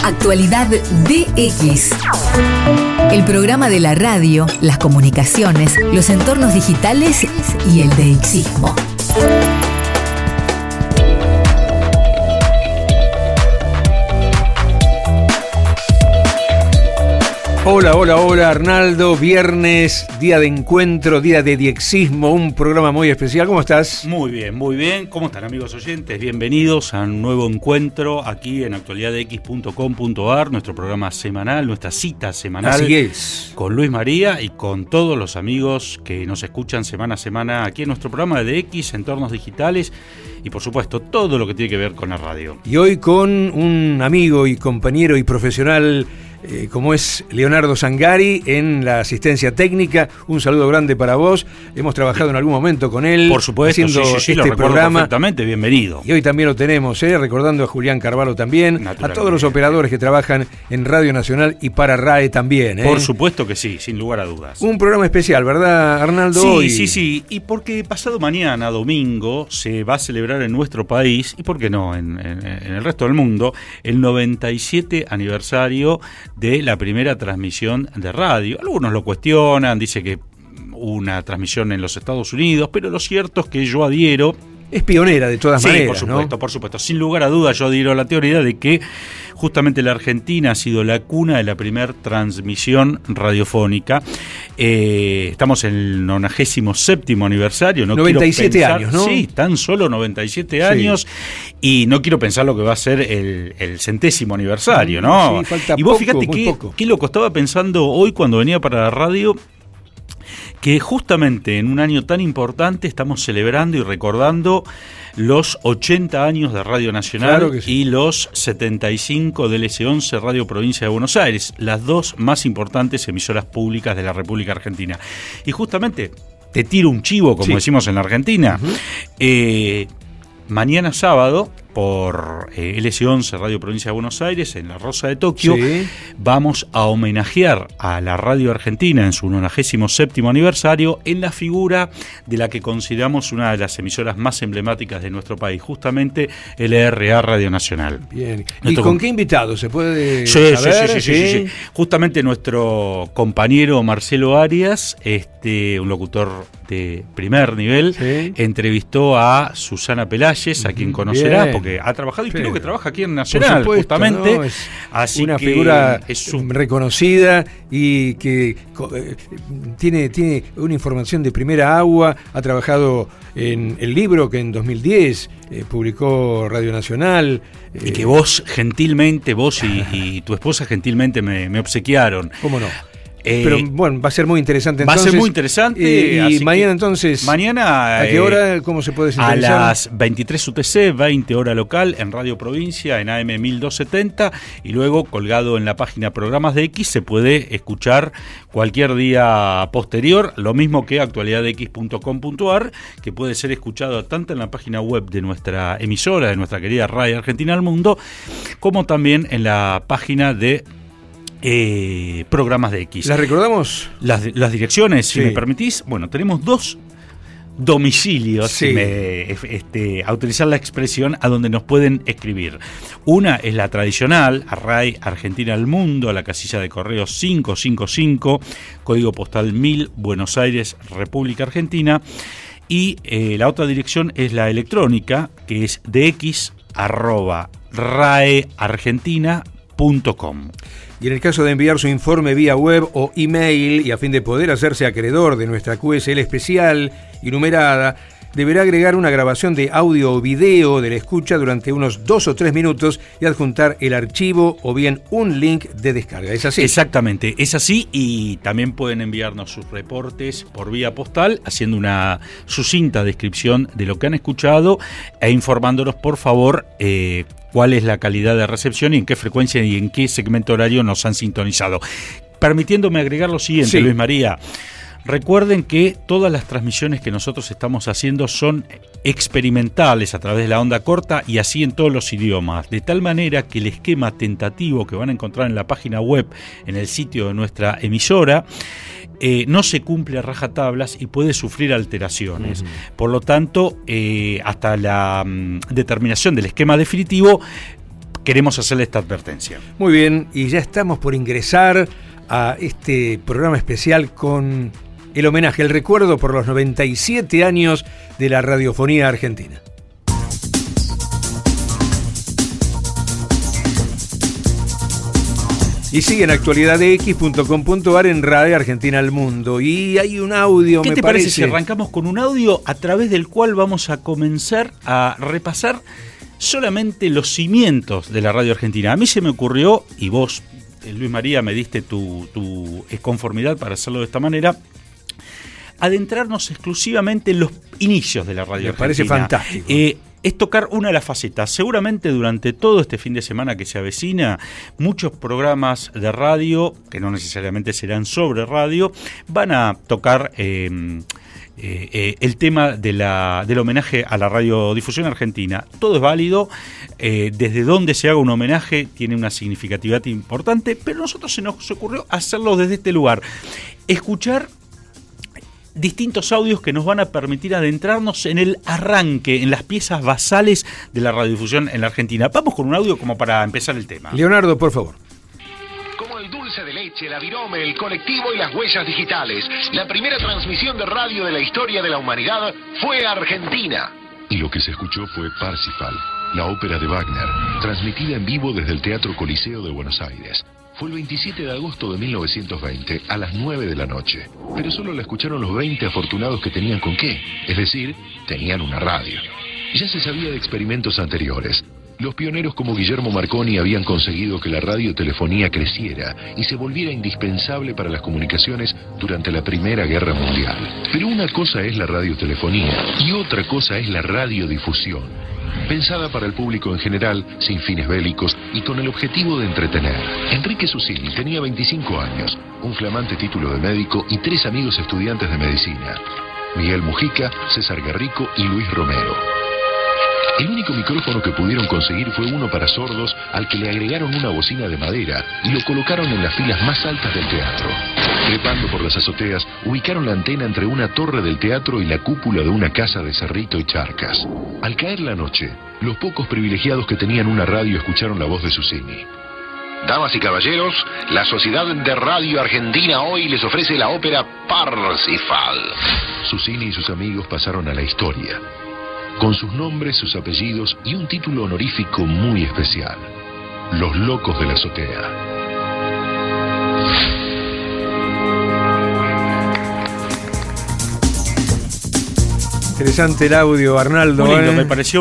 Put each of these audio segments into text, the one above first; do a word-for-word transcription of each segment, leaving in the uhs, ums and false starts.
Actualidad D X. El programa de la radio, las comunicaciones, los entornos digitales y el DXismo. Hola, hola, hola, Arnaldo. Viernes, día de encuentro, día de DXismo, un programa muy especial. ¿Cómo estás? Muy bien, muy bien. ¿Cómo están, amigos oyentes? Bienvenidos a un nuevo encuentro aquí en actualidad x punto com punto a r, nuestro programa semanal, nuestra cita semanal. Así es. Con Luis María y con todos los amigos que nos escuchan semana a semana aquí en nuestro programa de D X, entornos digitales y, por supuesto, todo lo que tiene que ver con la radio. Y hoy con un amigo y compañero y profesional Eh, como es Leonardo Zangari en la asistencia técnica. Un saludo grande para vos. Hemos trabajado en algún momento con él. Por supuesto, haciendo sí, sí, sí, este lo programa. Perfectamente, bienvenido. Y hoy también lo tenemos, ¿eh? recordando a Julián Carvalho también, a todos los operadores que trabajan en Radio Nacional y para R A E también. ¿eh? Por supuesto que sí, sin lugar a dudas. Un programa especial, ¿verdad, Arnaldo? Sí, hoy... sí, sí. Y porque pasado mañana, domingo, se va a celebrar en nuestro país, y por qué no, en, en, en el resto del mundo, el noventa y siete aniversario de la primera transmisión de radio. Algunos lo cuestionan, dice que una transmisión en los Estados Unidos, pero lo cierto es que yo adhiero. Es pionera de todas sí, maneras, por supuesto, ¿no? por supuesto. Sin lugar a dudas, yo adhiero a la teoría de que justamente la Argentina ha sido la cuna de la primera transmisión radiofónica. Eh, estamos en el noventa y séptimo aniversario. No noventa y siete pensar, años, ¿no? Sí, tan solo noventa y siete años. Sí. Y no quiero pensar lo que va a ser el, el centésimo aniversario, ¿no? Sí, falta y vos poco, fíjate muy que, poco. qué loco, estaba pensando hoy cuando venía para la radio, que justamente en un año tan importante estamos celebrando y recordando los ochenta años de Radio Nacional, claro que sí, y los setenta y cinco del S once Radio Provincia de Buenos Aires, las dos más importantes emisoras públicas de la República Argentina. Y justamente, te tiro un chivo, como sí. decimos en la Argentina, uh-huh. eh, mañana sábado, por eh, L S once Radio Provincia de Buenos Aires, en la Rosa de Tokio, sí. vamos a homenajear a la radio argentina en su noventa y séptimo aniversario en la figura de la que consideramos una de las emisoras más emblemáticas de nuestro país, justamente L R A Radio Nacional. Bien. ¿Y nuestro con com- qué invitado se puede sí, saber? Sí, sí, sí, sí, sí, sí. Justamente nuestro compañero Marcelo Arias, este, un locutor de primer nivel, sí. entrevistó a Susana Pelayes, a quien conocerá, porque que ha trabajado y sí. creo que trabaja aquí en Nacional, supuesto, justamente. ¿no? Es Así una que figura es un... reconocida y que eh, tiene, tiene una información de primera agua. Ha trabajado en el libro que en dos mil diez eh, publicó Radio Nacional. Eh, y que vos gentilmente, vos y, y tu esposa gentilmente me, me obsequiaron. ¿Cómo no? Eh, Pero bueno, va a ser muy interesante entonces. Va a ser muy interesante. Eh, y mañana entonces. Mañana. ¿A qué hora? ¿Cómo se puede sintonizar? A las veintitrés U T C, veinte hora local, en Radio Provincia, en A M mil doscientos setenta. Y luego, colgado en la página Programas de X, se puede escuchar cualquier día posterior. Lo mismo que actualidad x punto com punto a r, que puede ser escuchado tanto en la página web de nuestra emisora, de nuestra querida Radio Argentina al Mundo, como también en la página de Eh, Programas de X. ¿Las recordamos? Las, las direcciones, sí. si me permitís. Bueno, tenemos dos domicilios, sí. si me, este, a utilizar la expresión, a donde nos pueden escribir. Una es la tradicional, Array Argentina al Mundo, a la casilla de correo quinientos cincuenta y cinco, código postal mil, Buenos Aires, República Argentina. Y eh, la otra dirección es la electrónica, que es dx arroba raeargentina punto com. Y en el caso de enviar su informe vía web o email, y a fin de poder hacerse acreedor de nuestra Q S L especial y numerada, deberá agregar una grabación de audio o video de la escucha durante unos dos o tres minutos y adjuntar el archivo o bien un link de descarga. ¿Es así? Exactamente, es así, y también pueden enviarnos sus reportes por vía postal haciendo una sucinta descripción de lo que han escuchado e informándonos, por favor, eh, cuál es la calidad de recepción y en qué frecuencia y en qué segmento horario nos han sintonizado. Permitiéndome agregar lo siguiente, sí. Luis María. Recuerden que todas las transmisiones que nosotros estamos haciendo son experimentales a través de la onda corta y así en todos los idiomas, de tal manera que el esquema tentativo que van a encontrar en la página web, en el sitio de nuestra emisora, eh, no se cumple a rajatablas y puede sufrir alteraciones. Uh-huh. Por lo tanto, eh, hasta la um, determinación del esquema definitivo, queremos hacerle esta advertencia. Muy bien, y ya estamos por ingresar a este programa especial con el homenaje, el recuerdo por los noventa y siete años de la radiofonía argentina. Y sigue en actualidad x punto com punto a r en Radio Argentina al Mundo. Y hay un audio, ¿Qué me te parece? parece si arrancamos con un audio a través del cual vamos a comenzar a repasar solamente los cimientos de la radio argentina? A mí se me ocurrió, y vos, Luis María, me diste tu, tu conformidad para hacerlo de esta manera, adentrarnos exclusivamente en los inicios de la radio me argentina. parece fantástico. Eh, es tocar una de las facetas. Seguramente durante todo este fin de semana que se avecina, muchos programas de radio, que no necesariamente serán sobre radio, van a tocar eh, eh, eh, el tema de la, del homenaje a la radiodifusión argentina. Todo es válido, eh, desde donde se haga un homenaje tiene una significatividad importante, pero a nosotros se nos ocurrió hacerlo desde este lugar. Escuchar distintos audios que nos van a permitir adentrarnos en el arranque, en las piezas basales de la radiodifusión en la Argentina. Vamos con un audio como para empezar el tema. Leonardo, por favor. Como el dulce de leche, la virome, el colectivo y las huellas digitales, la primera transmisión de radio de la historia de la humanidad fue Argentina. Y lo que se escuchó fue Parsifal, la ópera de Wagner, transmitida en vivo desde el Teatro Coliseo de Buenos Aires. Fue el veintisiete de agosto de mil novecientos veinte, a las nueve de la noche. Pero solo la escucharon los veinte afortunados que tenían con qué, es decir, tenían una radio. Ya se sabía de experimentos anteriores. Los pioneros como Guillermo Marconi habían conseguido que la radiotelefonía creciera y se volviera indispensable para las comunicaciones durante la Primera Guerra Mundial. Pero una cosa es la radiotelefonía y otra cosa es la radiodifusión. Pensada para el público en general, sin fines bélicos y con el objetivo de entretener. Enrique Susini tenía veinticinco años, un flamante título de médico y tres amigos estudiantes de medicina: Miguel Mujica, César Garrico y Luis Romero. El único micrófono que pudieron conseguir fue uno para sordos, al que le agregaron una bocina de madera y lo colocaron en las filas más altas del teatro. Trepando por las azoteas, ubicaron la antena entre una torre del teatro y la cúpula de una casa de Cerrito y Charcas. Al caer la noche, los pocos privilegiados que tenían una radio escucharon la voz de Susini. Damas y caballeros, la Sociedad de Radio Argentina hoy les ofrece la ópera Parsifal. Susini y sus amigos pasaron a la historia, con sus nombres, sus apellidos y un título honorífico muy especial: Los Locos de la Azotea. Interesante el audio, Arnaldo. Muy lindo, ¿eh? Me pareció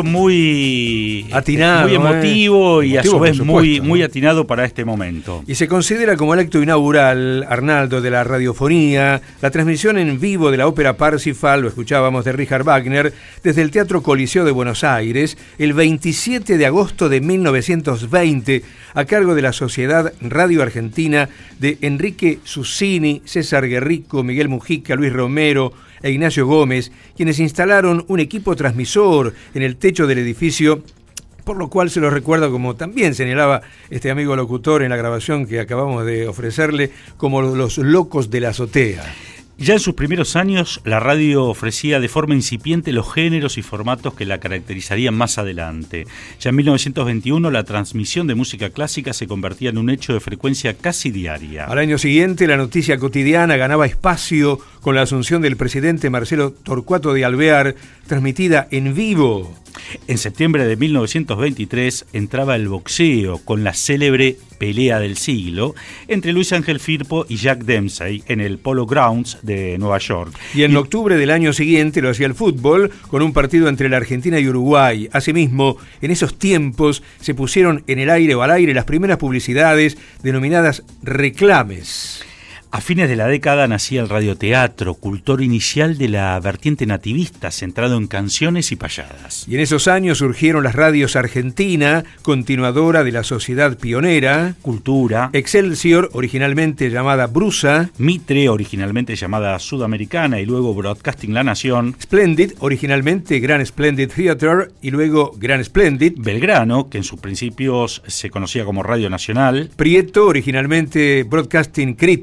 muy atinado, muy emotivo ¿eh? y emotivo, a su vez supuesto, muy, ¿no? muy atinado para este momento. Y se considera como el acto inaugural, Arnaldo, de la radiofonía, la transmisión en vivo de la ópera Parsifal, lo escuchábamos, de Richard Wagner, desde el Teatro Coliseo de Buenos Aires, el veintisiete de agosto de mil novecientos veinte, a cargo de la Sociedad Radio Argentina de Enrique Susini, César Garrico, Miguel Mujica, Luis Romero e Ignacio Gómez, quienes instalaron un equipo transmisor en el techo del edificio, por lo cual se lo recuerda, como también señalaba este amigo locutor en la grabación que acabamos de ofrecerle, como los locos de la azotea. Ya en sus primeros años, la radio ofrecía de forma incipiente los géneros y formatos que la caracterizarían más adelante. Ya en mil novecientos veintiuno, la transmisión de música clásica se convertía en un hecho de frecuencia casi diaria. Al año siguiente, la noticia cotidiana ganaba espacio con la asunción del presidente Marcelo Torcuato de Alvear, transmitida en vivo. En septiembre de mil novecientos veintitrés entraba el boxeo con la célebre pelea del siglo entre Luis Ángel Firpo y Jack Dempsey en el Polo Grounds de Nueva York. Y en y... octubre del año siguiente lo hacía el fútbol con un partido entre la Argentina y Uruguay. Asimismo, en esos tiempos se pusieron en el aire o al aire las primeras publicidades denominadas reclames. A fines de la década nacía el radioteatro, cultor inicial de la vertiente nativista, centrado en canciones y payadas. Y en esos años surgieron las radios Argentina, continuadora de la Sociedad Pionera, Cultura, Excelsior, originalmente llamada Brusa, Mitre, originalmente llamada Sudamericana y luego Broadcasting La Nación, Splendid, originalmente Gran Splendid Theater y luego Gran Splendid, Belgrano, que en sus principios se conocía como Radio Nacional, Prieto, originalmente Broadcasting Crítica,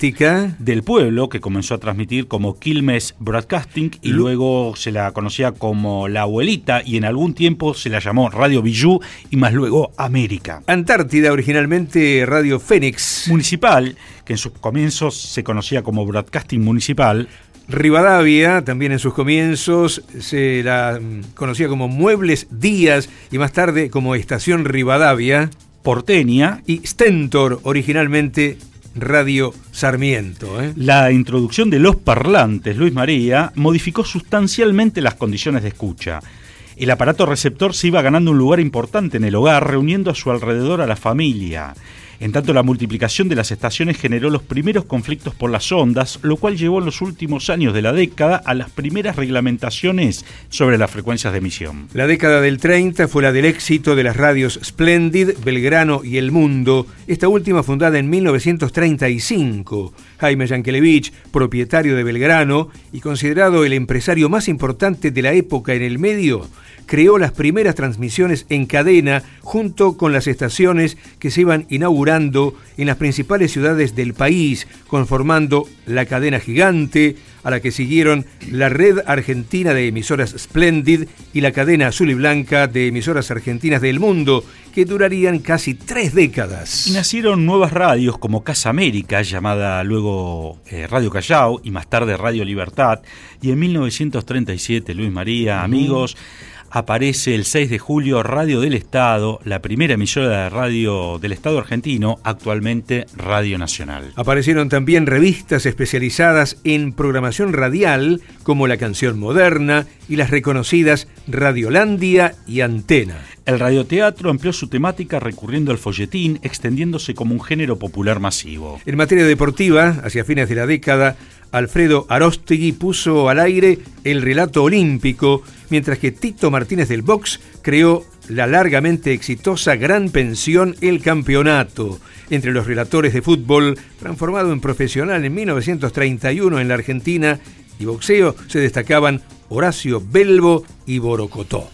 ¿eh? del pueblo, que comenzó a transmitir como Quilmes Broadcasting y Lu- luego se la conocía como La Abuelita y en algún tiempo se la llamó Radio Bijou y más luego América. Antártida, originalmente Radio Fénix. Municipal, que en sus comienzos se conocía como Broadcasting Municipal. Rivadavia, también en sus comienzos se la conocía como Muebles Díaz y más tarde como Estación Rivadavia. Porteña. Y Stentor, originalmente Radio Sarmiento. ¿eh? La introducción de los parlantes, Luis María, modificó sustancialmente las condiciones de escucha. El aparato receptor se iba ganando un lugar importante en el hogar, reuniendo a su alrededor a la familia. En tanto, la multiplicación de las estaciones generó los primeros conflictos por las ondas, lo cual llevó en los últimos años de la década a las primeras reglamentaciones sobre las frecuencias de emisión. La década del treinta fue la del éxito de las radios Splendid, Belgrano y El Mundo, esta última fundada en mil novecientos treinta y cinco. Jaime Yankelevich, propietario de Belgrano y considerado el empresario más importante de la época en el medio, creó las primeras transmisiones en cadena junto con las estaciones que se iban inaugurando en las principales ciudades del país, conformando la cadena gigante, a la que siguieron la red argentina de emisoras Splendid y la cadena azul y blanca de emisoras argentinas del Mundo, que durarían casi tres décadas. Y nacieron nuevas radios como Casa América, llamada luego eh, Radio Callao, y más tarde Radio Libertad, y en mil novecientos treinta y siete, Luis María, uh-huh. amigos, aparece el seis de julio Radio del Estado, la primera emisora de radio del Estado argentino, actualmente Radio Nacional. Aparecieron también revistas especializadas en programación radial, como La Canción Moderna y las reconocidas Radiolandia y Antena. El radioteatro amplió su temática recurriendo al folletín, extendiéndose como un género popular masivo. En materia deportiva, hacia fines de la década, Alfredo Aróstegui puso al aire el relato olímpico, mientras que Tito Martínez del Box creó la largamente exitosa Gran Pensión El Campeonato. Entre los relatores de fútbol, transformado en profesional en mil novecientos treinta y uno en la Argentina, y boxeo, se destacaban Horacio Belbo y Borocotó.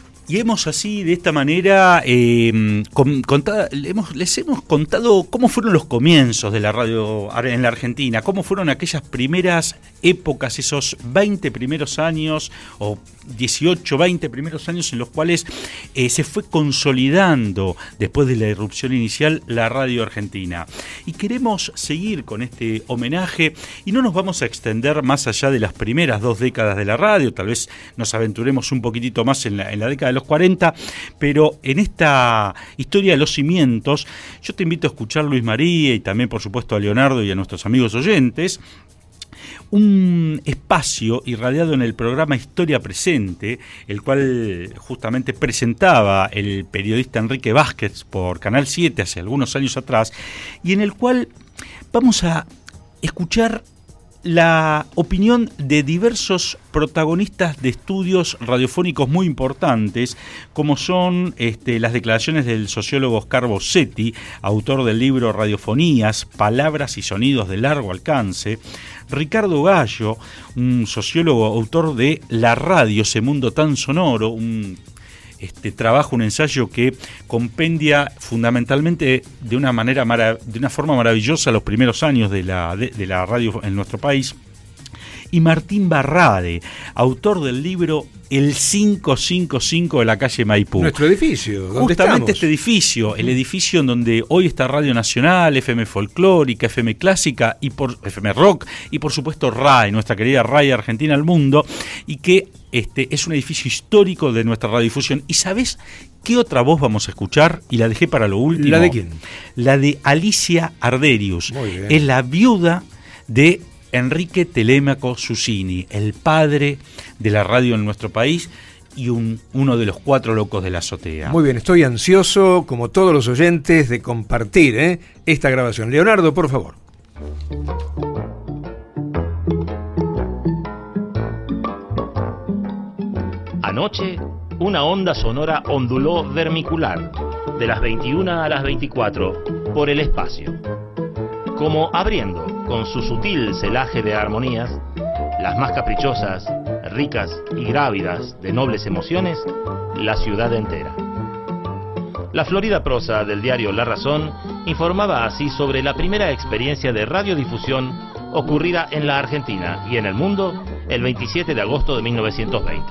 Y hemos así, de esta manera, eh, con, contado, hemos, les hemos contado cómo fueron los comienzos de la radio en la Argentina, cómo fueron aquellas primeras épocas, esos veinte primeros años, o dieciocho, veinte primeros años en los cuales eh, se fue consolidando, después de la irrupción inicial, la radio argentina. Y queremos seguir con este homenaje, y no nos vamos a extender más allá de las primeras dos décadas de la radio, tal vez nos aventuremos un poquitito más en la, en la década de los cuarenta, pero en esta historia de los cimientos, yo te invito a escuchar, Luis María, y también por supuesto a Leonardo y a nuestros amigos oyentes, un espacio irradiado en el programa Historia Presente, el cual justamente presentaba el periodista Enrique Vázquez por Canal siete hace algunos años atrás, y en el cual vamos a escuchar la opinión de diversos protagonistas de estudios radiofónicos muy importantes, como son este, las declaraciones del sociólogo Oscar Bossetti, autor del libro Radiofonías, Palabras y Sonidos de Largo Alcance; Ricardo Gallo, un sociólogo autor de La Radio, ese mundo tan sonoro, un Este trabajo, un ensayo que compendia fundamentalmente de una manera marav- de una forma maravillosa los primeros años de la, de, de la radio en nuestro país. Y Martín Barrade, autor del libro El quinientos cincuenta y cinco de la calle Maipú. Nuestro edificio, ¿dónde Justamente estamos? Este edificio, el edificio en donde hoy está Radio Nacional, F M Folclórica, F M Clásica, y por F M Rock, y por supuesto R A I, nuestra querida Radio Argentina al Mundo, y que este es un edificio histórico de nuestra radiodifusión. ¿Y sabés qué otra voz vamos a escuchar? Y la dejé para lo último. ¿La de quién? La de Alicia Arderius. Muy bien. Es la viuda de Enrique Telémaco Susini, el padre de la radio en nuestro país y un, uno de los cuatro locos de la azotea. Muy bien, estoy ansioso, como todos los oyentes, de compartir ¿eh? esta grabación. Leonardo, por favor. Anoche, una onda sonora onduló vermicular, de las veintiuna a las veinticuatro, por el espacio, como abriendo, con su sutil celaje de armonías, las más caprichosas, ricas y grávidas de nobles emociones, la ciudad entera. La florida prosa del diario La Razón informaba así sobre la primera experiencia de radiodifusión ocurrida en la Argentina y en el mundo el veintisiete de agosto de mil novecientos veinte.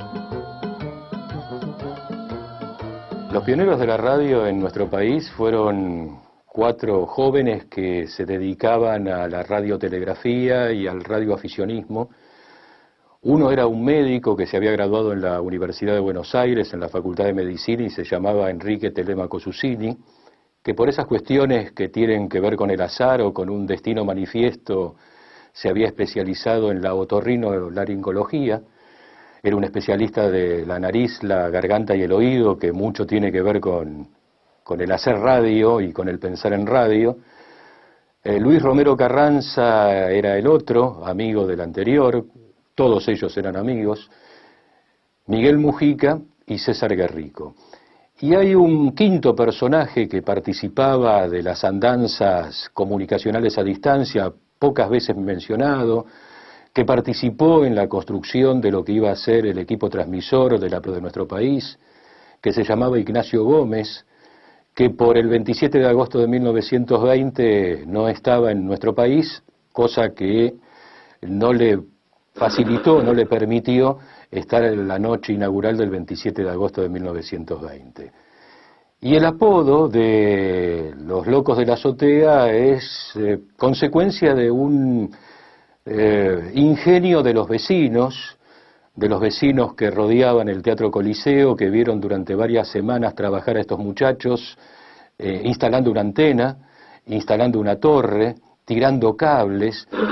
Los pioneros de la radio en nuestro país fueron cuatro jóvenes que se dedicaban a la radiotelegrafía y al radioaficionismo. Uno era un médico que se había graduado en la Universidad de Buenos Aires, en la Facultad de Medicina, y se llamaba Enrique Telemaco Susini, que por esas cuestiones que tienen que ver con el azar o con un destino manifiesto, se había especializado en la otorrinolaringología. Era un especialista de la nariz, la garganta y el oído, que mucho tiene que ver con, con el hacer radio y con el pensar en radio. Eh, Luis Romero Carranza era el otro, amigo del anterior, todos ellos eran amigos. Miguel Mujica y César Guerrico. Y hay un quinto personaje que participaba de las andanzas comunicacionales a distancia, pocas veces mencionado, que participó en la construcción de lo que iba a ser el equipo transmisor de la de nuestro país, que se llamaba Ignacio Gómez, que por el veintisiete de agosto de mil novecientos veinte no estaba en nuestro país, cosa que no le facilitó, no le permitió estar en la noche inaugural del veintisiete de agosto de mil novecientos veinte. Y el apodo de los locos de la azotea es eh, consecuencia de un eh, ingenio de los vecinos, de los vecinos que rodeaban el Teatro Coliseo, que vieron durante varias semanas trabajar a estos muchachos, eh, instalando una antena, instalando una torre, tirando cables. L O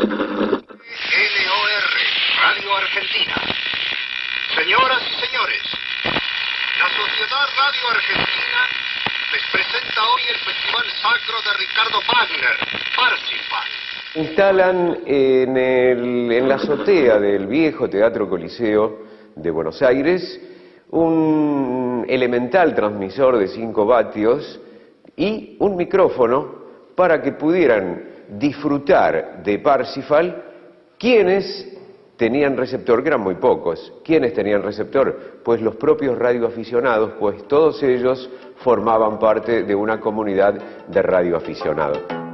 R, Radio Argentina. Señoras y señores, la Sociedad Radio Argentina les presenta hoy el Festival Sacro de Ricardo Wagner, Parsifal. Instalan en, el, en la azotea del viejo Teatro Coliseo de Buenos Aires un elemental transmisor de cinco vatios y un micrófono para que pudieran disfrutar de Parsifal quienes tenían receptor, que eran muy pocos. ¿Quiénes tenían receptor? Pues los propios radioaficionados, pues todos ellos formaban parte de una comunidad de radioaficionados.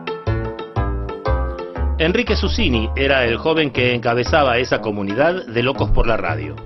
Enrique Susini era el joven que encabezaba esa comunidad de locos por la radio.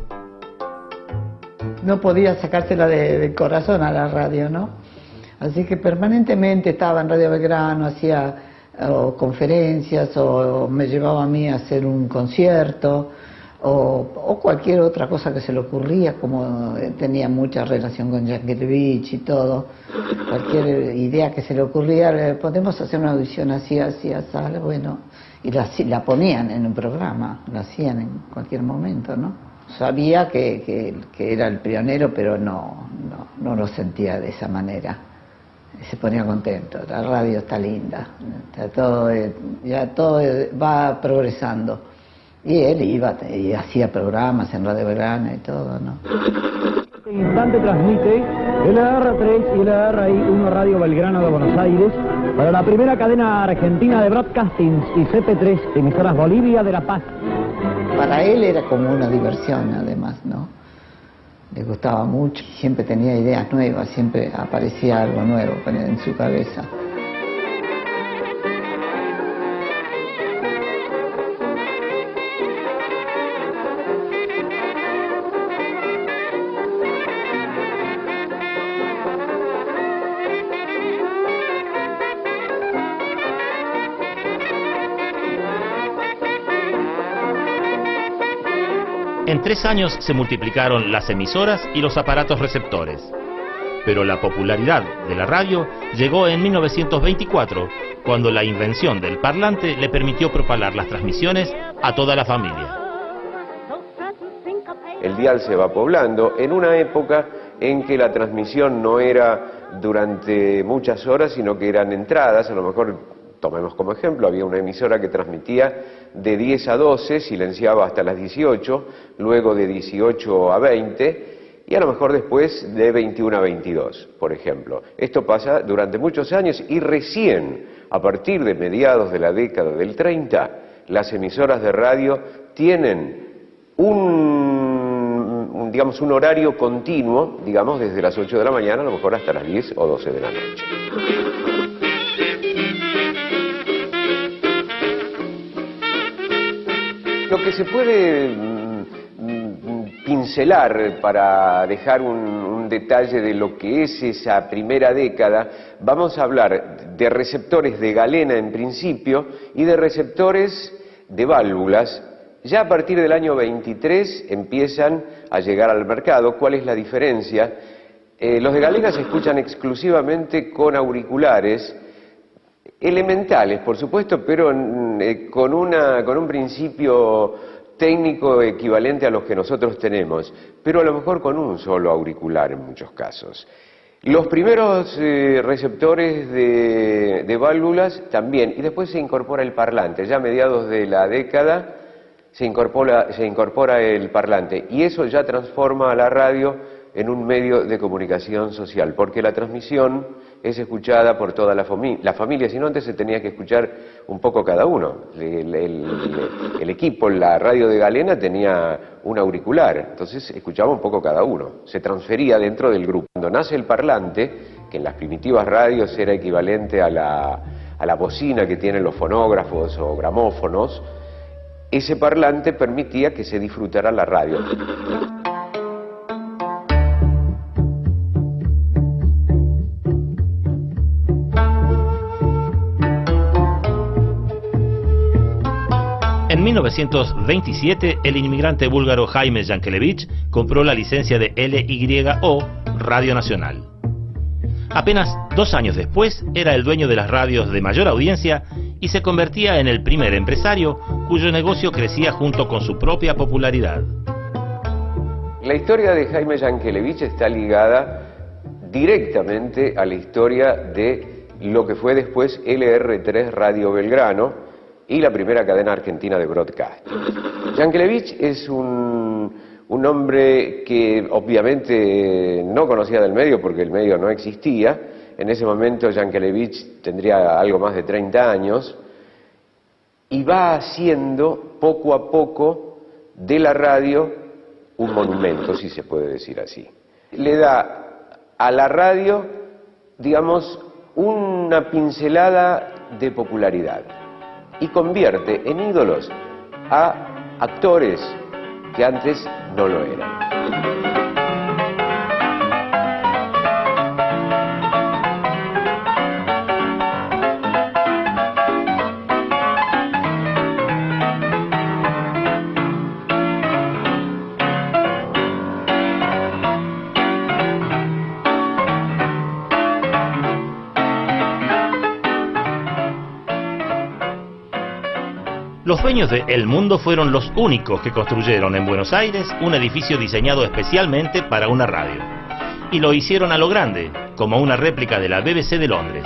No podía sacársela de, del corazón a la radio, ¿no? Así que permanentemente estaba en Radio Belgrano, hacía o conferencias, o me llevaba a mí a hacer un concierto, o, o cualquier otra cosa que se le ocurría, como tenía mucha relación con Yankelevich y todo, cualquier idea que se le ocurría, podemos hacer una audición así, así, así, bueno, y la, la ponían en un programa, la hacían en cualquier momento, ¿no? Sabía que, que, que era el pionero, pero no, no, no lo sentía de esa manera. Se ponía contento, la radio está linda, está todo, ya todo va progresando. Y él iba y hacía programas en Radio Belgrano y todo, ¿no? Este instante transmite L R tres y L R uno Radio Belgrano de Buenos Aires para la primera cadena argentina de broadcastings y C P tres, emisoras Bolivia de La Paz. Para él era como una diversión, además, ¿no? Le gustaba mucho, siempre tenía ideas nuevas, siempre aparecía algo nuevo en su cabeza. En tres años se multiplicaron las emisoras y los aparatos receptores. Pero la popularidad de la radio llegó en mil novecientos veinticuatro, cuando la invención del parlante le permitió propalar las transmisiones a toda la familia. El dial se va poblando en una época en que la transmisión no era durante muchas horas, sino que eran entradas. A lo mejor, tomemos como ejemplo, había una emisora que transmitía de diez a doce, silenciaba hasta las dieciocho, luego de dieciocho a veinte y a lo mejor después de veintiuno a veintidós, por ejemplo. Esto pasa durante muchos años y recién, a partir de mediados de la década del treinta, las emisoras de radio tienen un, un, digamos, un horario continuo, digamos, desde las ocho de la mañana, a lo mejor hasta las diez o doce de la noche. que se puede pincelar para dejar un, un detalle de lo que es esa primera década, vamos a hablar de receptores de galena en principio y de receptores de válvulas. Ya a partir del año veintitrés empiezan a llegar al mercado. ¿Cuál es la diferencia? Eh, los de galena se escuchan exclusivamente con auriculares, elementales, por supuesto, pero eh, con, una, con un principio técnico equivalente a los que nosotros tenemos, pero a lo mejor con un solo auricular en muchos casos. Los primeros eh, receptores de, de válvulas también, y después se incorpora el parlante. Ya a mediados de la década se incorpora, se incorpora el parlante, y eso ya transforma a la radio en un medio de comunicación social, porque la transmisión es escuchada por toda la, fami la familia, si no antes se tenía que escuchar un poco cada uno. El, el, el equipo, la radio de galena tenía un auricular, entonces escuchaba un poco cada uno, se transfería dentro del grupo. Cuando nace el parlante, que en las primitivas radios era equivalente a la, a la bocina que tienen los fonógrafos o gramófonos, ese parlante permitía que se disfrutara la radio. En mil novecientos veintisiete, el inmigrante búlgaro Jaime Yankelevich compró la licencia de L Y O, Radio Nacional. Apenas dos años después, era el dueño de las radios de mayor audiencia y se convertía en el primer empresario cuyo negocio crecía junto con su propia popularidad. La historia de Jaime Yankelevich está ligada directamente a la historia de lo que fue después L R tres Radio Belgrano y la primera cadena argentina de broadcasting. Yankelevich es un, un hombre que obviamente no conocía del medio porque el medio no existía. En ese momento Yankelevich tendría algo más de treinta años y va haciendo poco a poco de la radio un monumento, si se puede decir así. Le da a la radio, digamos, una pincelada de popularidad y convierte en ídolos a actores que antes no lo eran. Los dueños de El Mundo fueron los únicos que construyeron en Buenos Aires un edificio diseñado especialmente para una radio. Y lo hicieron a lo grande, como una réplica de la B B C de Londres.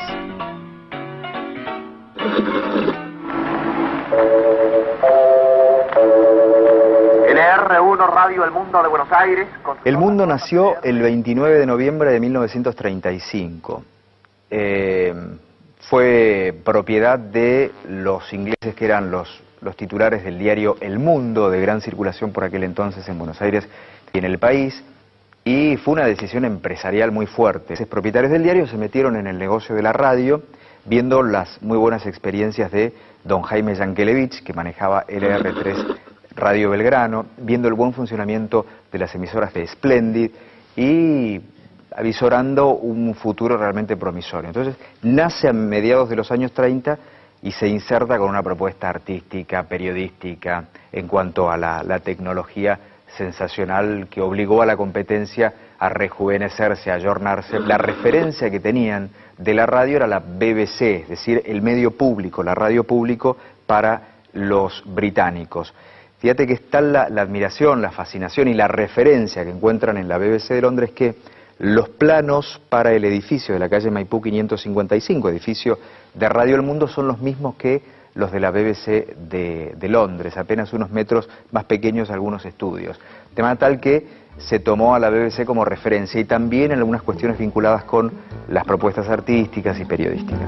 L R uno Radio El Mundo de Buenos Aires. El Mundo nació el veintinueve de noviembre de mil novecientos treinta y cinco. Eh, fue propiedad de los ingleses que eran los, los titulares del diario El Mundo, de gran circulación por aquel entonces en Buenos Aires y en el país, y fue una decisión empresarial muy fuerte. Los propietarios del diario se metieron en el negocio de la radio, viendo las muy buenas experiencias de don Jaime Yankelevich, que manejaba L R tres Radio Belgrano, viendo el buen funcionamiento de las emisoras de Splendid y avisorando un futuro realmente promisorio. Entonces, nace a mediados de los años treinta y se inserta con una propuesta artística, periodística, en cuanto a la, la tecnología sensacional que obligó a la competencia a rejuvenecerse, a ayornarse. La referencia que tenían de la radio era la B B C, es decir, el medio público, la radio público para los británicos. Fíjate que está la, la admiración, la fascinación y la referencia que encuentran en la B B C de Londres, que los planos para el edificio de la calle Maipú quinientos cincuenta y cinco, edificio de Radio El Mundo, son los mismos que los de la B B C de, de Londres, apenas unos metros más pequeños algunos estudios. De manera tal que se tomó a la B B C como referencia y también en algunas cuestiones vinculadas con las propuestas artísticas y periodísticas.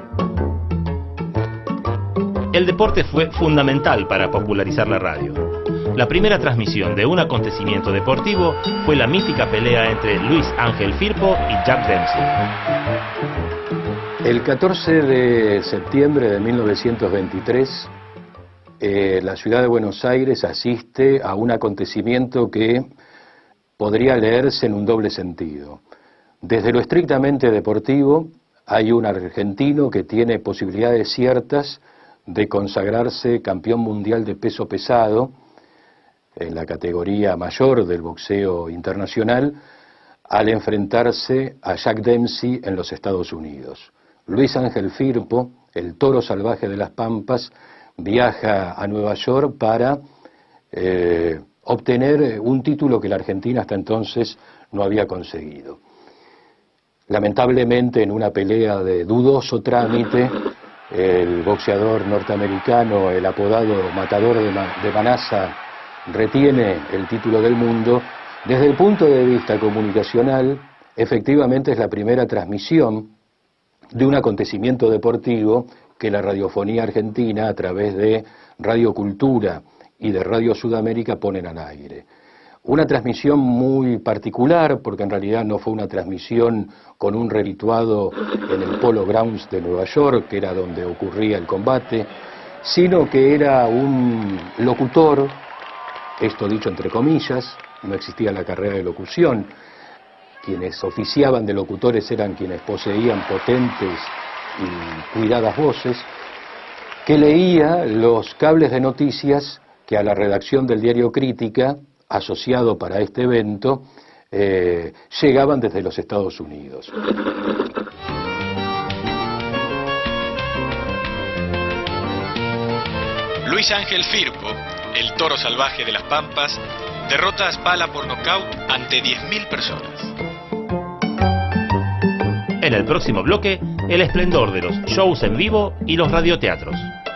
El deporte fue fundamental para popularizar la radio. La primera transmisión de un acontecimiento deportivo fue la mítica pelea entre Luis Ángel Firpo y Jack Dempsey. El catorce de septiembre de mil novecientos veintitrés, eh, la ciudad de Buenos Aires asiste a un acontecimiento que podría leerse en un doble sentido. Desde lo estrictamente deportivo, hay un argentino que tiene posibilidades ciertas de consagrarse campeón mundial de peso pesado en la categoría mayor del boxeo internacional, al enfrentarse a Jack Dempsey en los Estados Unidos. Luis Ángel Firpo, el toro salvaje de las Pampas, viaja a Nueva York para eh, obtener un título que la Argentina hasta entonces no había conseguido. Lamentablemente, en una pelea de dudoso trámite, el boxeador norteamericano, el apodado Matador de, Ma- de Manassa, retiene el título del mundo. Desde el punto de vista comunicacional, efectivamente es la primera transmisión de un acontecimiento deportivo que la radiofonía argentina, a través de Radio Cultura y de Radio Sudamérica, ponen al aire. Una transmisión muy particular, porque en realidad no fue una transmisión con un redituado en el Polo Grounds de Nueva York, que era donde ocurría el combate, sino que era un locutor, esto dicho entre comillas, no existía la carrera de locución, quienes oficiaban de locutores eran quienes poseían potentes y cuidadas voces, que leía los cables de noticias que a la redacción del diario Crítica, asociado para este evento, eh, llegaban desde los Estados Unidos. Luis Ángel Firpo, el toro salvaje de las Pampas, derrota a Spala por nocaut ante diez mil personas. En el próximo bloque, el esplendor de los shows en vivo y los radioteatros.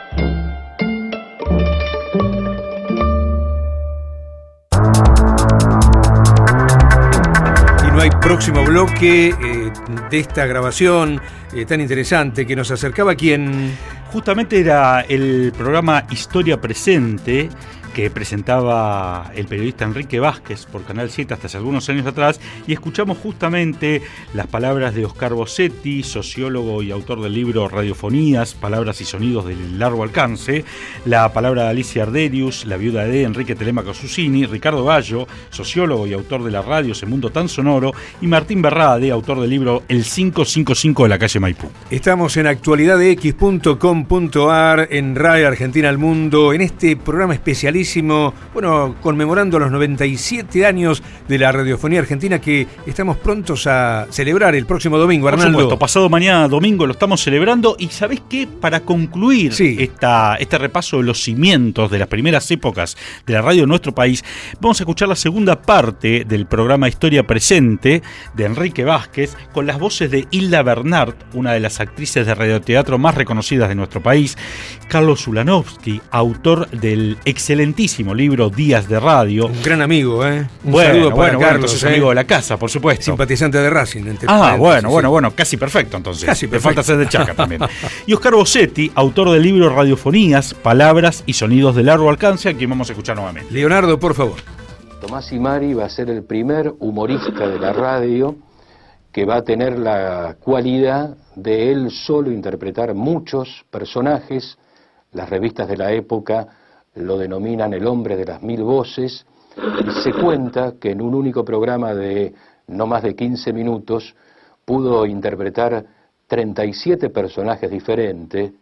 No hay próximo bloque eh, de esta grabación eh, tan interesante que nos acercaba quien... Justamente era el programa Historia Presente, que presentaba el periodista Enrique Vázquez por Canal siete hasta hace algunos años atrás, y escuchamos justamente las palabras de Oscar Bossetti, sociólogo y autor del libro Radiofonías, Palabras y Sonidos del Largo Alcance, la palabra de Alicia Arderius, la viuda de Enrique Telemaco Susini, Ricardo Gallo, sociólogo y autor de la radio Ese Mundo Tan Sonoro, y Martín Berrade, autor del libro El quinientos cincuenta y cinco de la calle Maipú. Estamos en actualidad x punto com punto a r, en Radio Argentina al Mundo, en este programa especialista, bueno, conmemorando los noventa y siete años de la radiofonía argentina, que estamos prontos a celebrar el próximo domingo, Arnaldo. Por supuesto, pasado mañana domingo lo estamos celebrando, y ¿sabés qué? Para concluir sí. esta, este repaso de los cimientos de las primeras épocas de la radio en nuestro país, vamos a escuchar la segunda parte del programa Historia Presente de Enrique Vázquez, con las voces de Hilda Bernard, una de las actrices de radioteatro más reconocidas de nuestro país, Carlos Ulanovsky, autor del excelente libro Días de Radio. Un gran amigo, ¿eh? Un bueno, saludo para bueno, Carlos, bueno, entonces ¿eh? amigo de la casa, por supuesto. Simpatizante de Racing. Entre ah, bueno, sí. bueno, bueno, casi perfecto entonces. Casi perfecto. Le falta ser de Chaca también. Y Oscar Bossetti, autor del libro Radiofonías, Palabras y Sonidos de Largo Alcance, a quien vamos a escuchar nuevamente. Leonardo, por favor. Tomás Imari va a ser el primer humorista de la radio que va a tener la cualidad de él solo interpretar muchos personajes. Las revistas de la época lo denominan el hombre de las mil voces, y se cuenta que en un único programa de no más de quince minutos pudo interpretar treinta y siete personajes diferentes,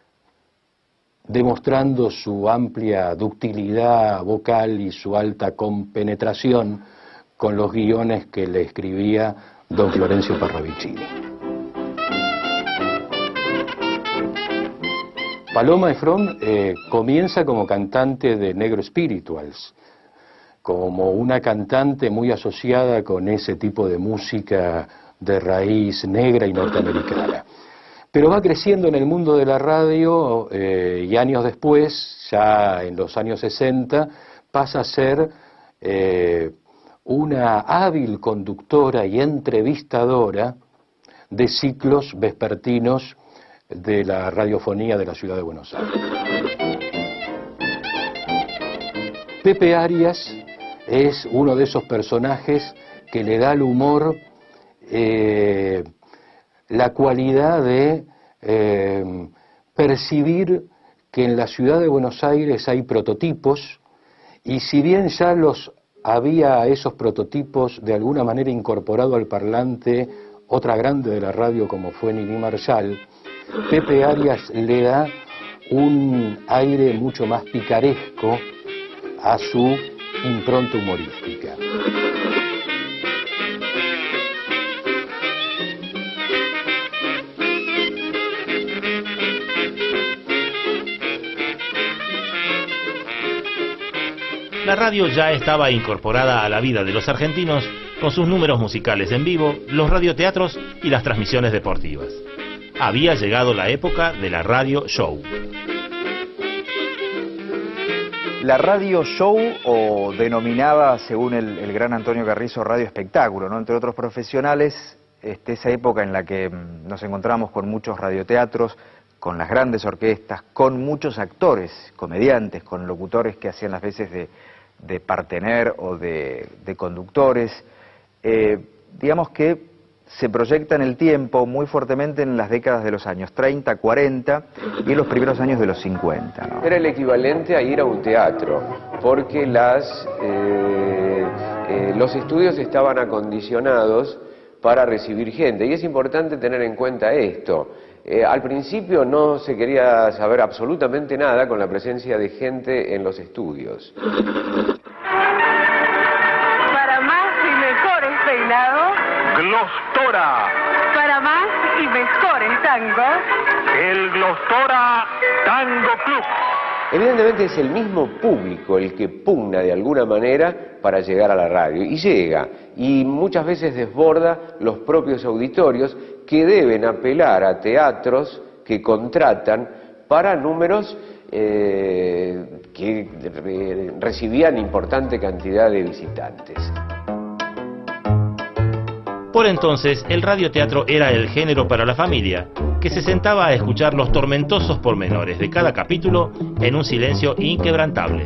demostrando su amplia ductilidad vocal y su alta compenetración con los guiones que le escribía don Florencio Parravicini. Paloma Efron eh, comienza como cantante de Negro Spirituals, como una cantante muy asociada con ese tipo de música de raíz negra y norteamericana. Pero va creciendo en el mundo de la radio eh, y años después, ya en los años sesenta, pasa a ser eh, una hábil conductora y entrevistadora de ciclos vespertinos de la radiofonía de la ciudad de Buenos Aires. Pepe Arias es uno de esos personajes que le da al humor eh, la cualidad de eh, percibir que en la ciudad de Buenos Aires hay prototipos, y si bien ya los había esos prototipos de alguna manera incorporado al parlante otra grande de la radio como fue Nini Marshall, Pepe Arias le da un aire mucho más picaresco a su impronta humorística. La radio ya estaba incorporada a la vida de los argentinos con sus números musicales en vivo, los radioteatros y las transmisiones deportivas. Había llegado la época de la radio show. La radio show, o denominaba, según el, el gran Antonio Carrizo, radio espectáculo, ¿no? Entre otros profesionales, este, esa época en la que mm, nos encontramos con muchos radioteatros, con las grandes orquestas, con muchos actores, comediantes, con locutores que hacían las veces de, de partener o de, de conductores. Eh, digamos que se proyecta en el tiempo muy fuertemente en las décadas de los años treinta, cuarenta y en los primeros años de los cincuenta, ¿no? Era el equivalente a ir a un teatro, porque las, eh, eh, los estudios estaban acondicionados para recibir gente, y es importante tener en cuenta esto. Eh, al principio no se quería saber absolutamente nada con la presencia de gente en los estudios. Para más y mejores peinados, Glostora. para más y mejores tangos, El Glostora Tango Club. Evidentemente es el mismo público el que pugna de alguna manera para llegar a la radio, y llega, y muchas veces desborda los propios auditorios que deben apelar a teatros que contratan para números eh, que eh, recibían importante cantidad de visitantes. Por entonces, el radioteatro era el género para la familia, que se sentaba a escuchar los tormentosos pormenores de cada capítulo en un silencio inquebrantable.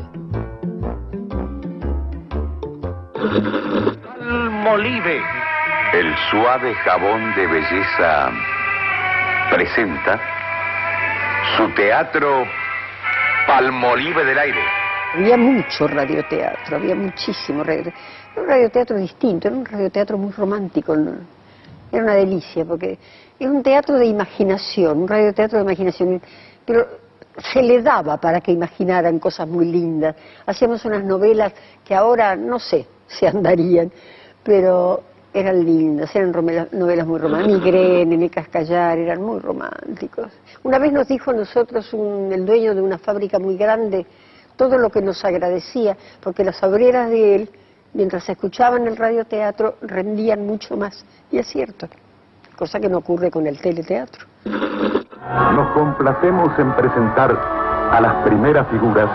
Palmolive. El suave jabón de belleza presenta su teatro Palmolive del Aire. Había mucho radioteatro, había muchísimo radioteatro. Era un radioteatro distinto, era un radioteatro muy romántico, ¿no? Era una delicia, porque era un teatro de imaginación, un radioteatro de imaginación, pero se le daba para que imaginaran cosas muy lindas. Hacíamos unas novelas que ahora no sé si andarían, pero eran lindas, eran novelas muy románticas. Migré, Nené Cascallar, eran muy románticos. Una vez nos dijo a nosotros un, el dueño de una fábrica muy grande todo lo que nos agradecía, porque las obreras de él, mientras escuchaban el radioteatro, rendían mucho más. Y es cierto, cosa que no ocurre con el teleteatro. Nos complacemos en presentar a las primeras figuras.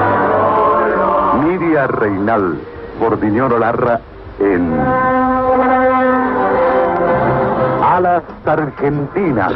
Nidia Reinal, Bordiñoro Larra, en Alas Argentinas.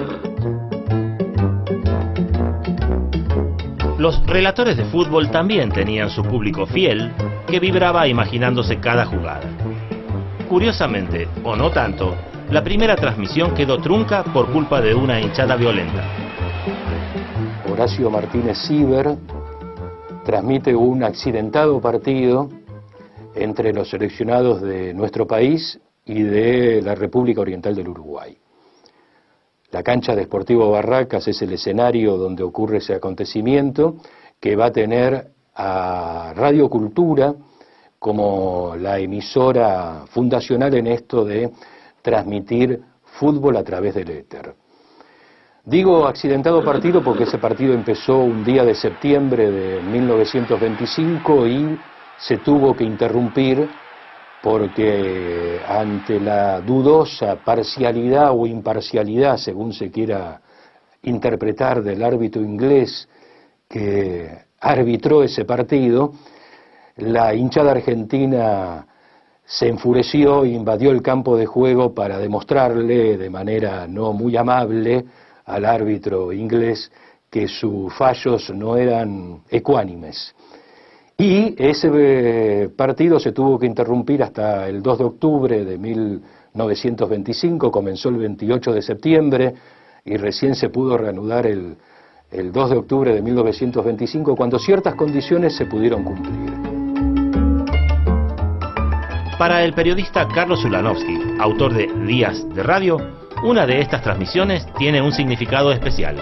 Los relatores de fútbol también tenían su público fiel, que vibraba imaginándose cada jugada. Curiosamente, o no tanto, la primera transmisión quedó trunca por culpa de una hinchada violenta. Horacio Martínez Siever transmite un accidentado partido entre los seleccionados de nuestro país y de la República Oriental del Uruguay. La cancha de Sportivo Barracas es el escenario donde ocurre ese acontecimiento, que va a tener a Radio Cultura como la emisora fundacional en esto de transmitir fútbol a través del éter. Digo accidentado partido porque ese partido empezó un día de septiembre de mil novecientos veinticinco y se tuvo que interrumpir porque ante la dudosa parcialidad o imparcialidad, según se quiera interpretar, del árbitro inglés que arbitró ese partido, la hinchada argentina se enfureció e invadió el campo de juego para demostrarle de manera no muy amable al árbitro inglés que sus fallos no eran ecuánimes. Y ese partido se tuvo que interrumpir hasta el dos de octubre de mil novecientos veinticinco, comenzó el veintiocho de septiembre y recién se pudo reanudar el, el dos de octubre de mil novecientos veinticinco, cuando ciertas condiciones se pudieron cumplir. Para el periodista Carlos Ulanovsky, autor de Días de Radio, una de estas transmisiones tiene un significado especial.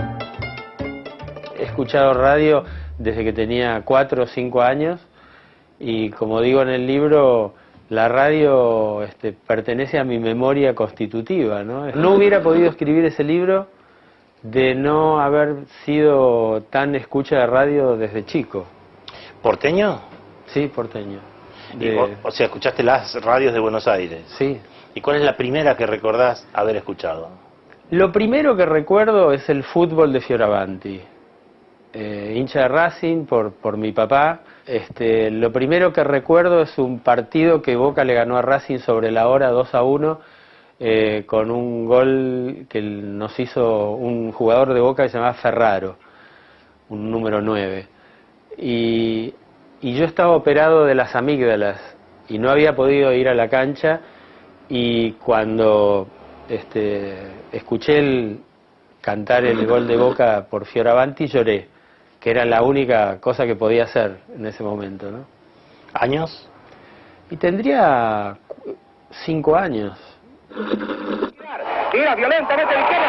He escuchado radio desde que tenía cuatro o cinco años y, como digo en el libro, la radio este, pertenece a mi memoria constitutiva, ¿no? No hubiera podido escribir ese libro de no haber sido tan escucha de radio desde chico. ¿Porteño? Sí, porteño. De... O, o sea, escuchaste las radios de Buenos Aires. Sí. ¿Y cuál es la primera que recordás haber escuchado? Lo primero que recuerdo es el fútbol de Fioravanti. Eh, hincha de Racing por, por mi papá. Este, lo primero que recuerdo es un partido que Boca le ganó a Racing sobre la hora dos a uno, eh, con un gol que nos hizo un jugador de Boca que se llamaba Ferraro, un número nueve. Y, y yo estaba operado de las amígdalas y no había podido ir a la cancha, y cuando este, escuché el, cantar el gol de Boca por Fioravanti lloré, que era la única cosa que podía hacer en ese momento, ¿no? ¿Años? Y tendría cinco años. Tira violentamente el izquierda.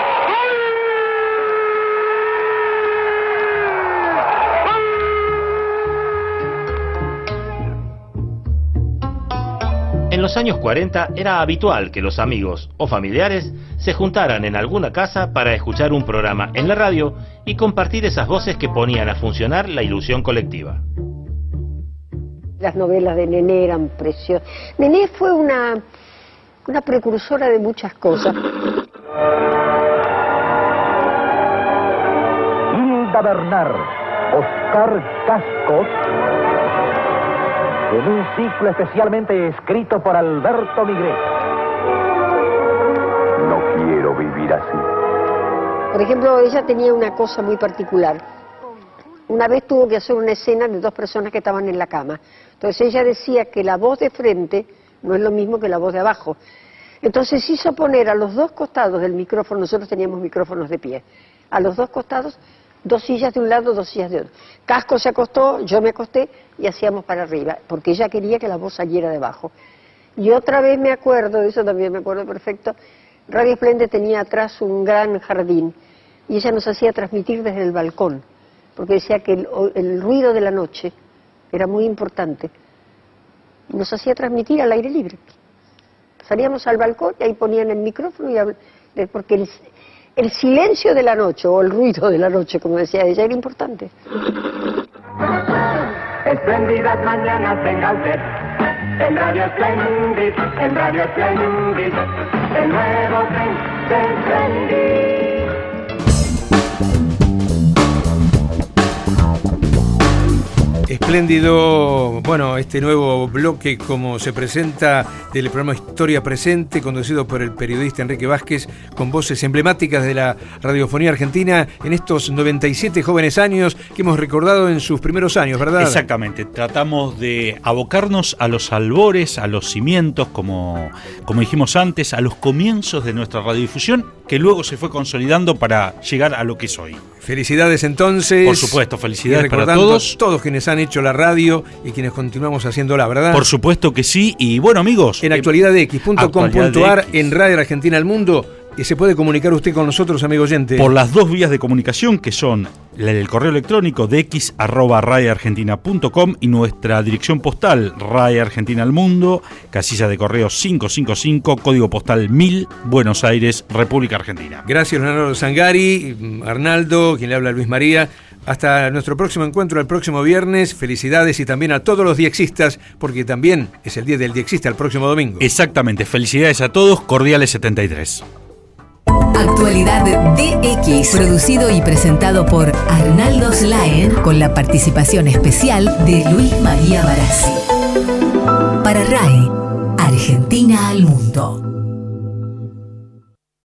En los años cuarenta era habitual que los amigos o familiares se juntaran en alguna casa para escuchar un programa en la radio y compartir esas voces que ponían a funcionar la ilusión colectiva. Las novelas de Nené eran preciosas. Nené fue una, una precursora de muchas cosas. Hilda Bernard, Oscar Cascos, en un ciclo especialmente escrito por Alberto Migré. No quiero vivir así. Por ejemplo, ella tenía una cosa muy particular. Una vez tuvo que hacer una escena de dos personas que estaban en la cama. Entonces ella decía que la voz de frente no es lo mismo que la voz de abajo. Entonces hizo poner a los dos costados del micrófono, nosotros teníamos micrófonos de pie, a los dos costados, dos sillas de un lado, dos sillas de otro. Casco se acostó, yo me acosté y hacíamos para arriba, porque ella quería que la voz saliera de abajo. Y otra vez me acuerdo, de eso también me acuerdo perfecto, Radio Esplende tenía atrás un gran jardín y ella nos hacía transmitir desde el balcón, porque decía que el, el ruido de la noche era muy importante. Nos hacía transmitir al aire libre. Salíamos al balcón y ahí ponían el micrófono, y habl... porque el, el silencio de la noche, o el ruido de la noche, como decía ella, era importante. Espléndidas mañanas venga usted, en Radio Splendid, en Radio Splendid, el nuevo tren de Splendid. Espléndido, bueno, este nuevo bloque como se presenta del programa Historia Presente, conducido por el periodista Enrique Vázquez, con voces emblemáticas de la radiofonía argentina en estos noventa y siete jóvenes años que hemos recordado en sus primeros años, ¿verdad? Exactamente, tratamos de abocarnos a los albores, a los cimientos, como, como dijimos antes, a los comienzos de nuestra radiodifusión, que luego se fue consolidando para llegar a lo que es hoy. Felicidades entonces. Por supuesto, felicidades para todos. Todos quienes han hecho la radio y quienes continuamos haciéndola, ¿verdad? Por supuesto que sí. Y bueno, amigos, en actualidad de x punto com punto a r, en Radio Argentina al Mundo, y se puede comunicar usted con nosotros, amigo oyente. Por las dos vías de comunicación, que son el correo electrónico de x arroba radio argentina punto com y nuestra dirección postal, Radio Argentina al Mundo, casilla de correo quinientos cincuenta y cinco, código postal mil, Buenos Aires, República Argentina. Gracias, Leonardo Zangari, Arnaldo, quien le habla, Luis María. Hasta nuestro próximo encuentro el próximo viernes. Felicidades, y también a todos los diexistas, porque también es el día del diexista el próximo domingo. Exactamente, felicidades a todos, cordiales setenta y tres. Actualidad D X, producido y presentado por Arnaldo Slaen, con la participación especial de Luis María Barassi. Para R A E, Argentina al Mundo.